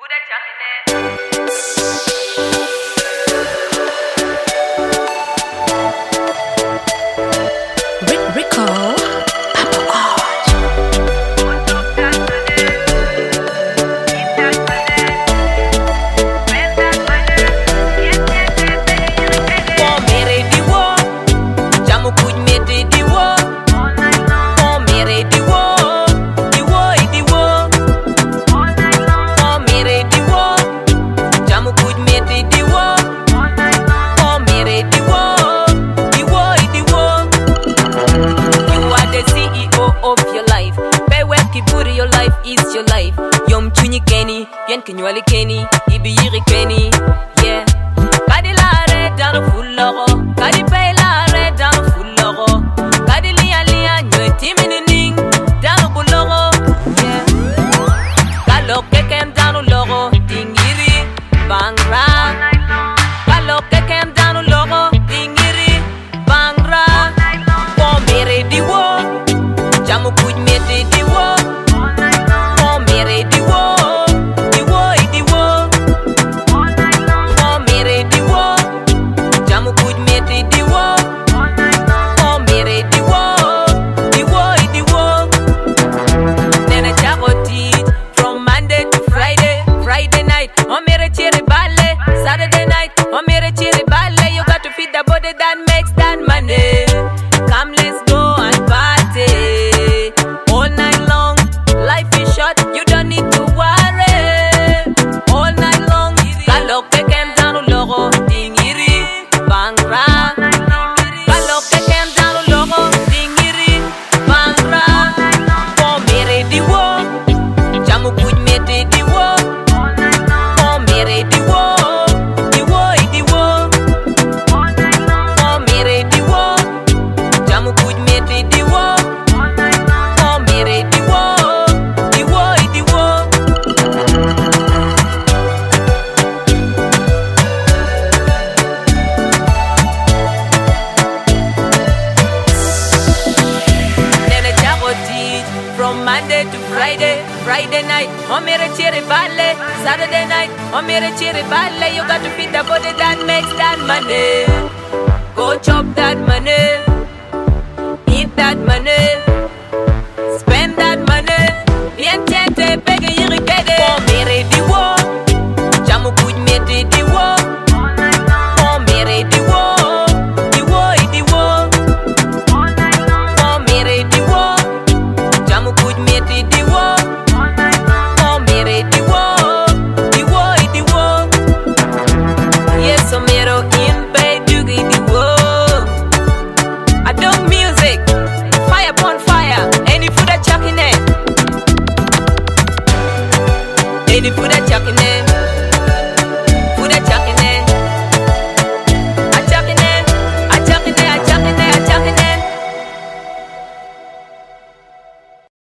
Is your life? Yom chunyi Kenny, bien kinywali Kenny, ibi yiri Kenny, yeah. Kadi la red down full logo, kadi pay la red down full logo, kadi liya nywe timining down full logo, yeah. Kalo kekem down logo, dingiri bangra. Kalo kekem down logo, dingiri bangra. Po mere diwo, jamu kuj mete diwo. Saturday night, on mere chiri balle. You got to feed the body that makes that money. Come, let's go and party all night long. Life is short, you don't need to worry. All night long, kalok kekem danu logo, dingiri bangra. Kalok kekem danu logo, dingiri bangra. Po mere diwo, jamu kuj mete diwo. Po mere diwo. From Monday to Friday night, on mere chiri balle. Saturday night, on mere chiri balle. You got to feed the body that makes that money. Go chop that money, eat that money.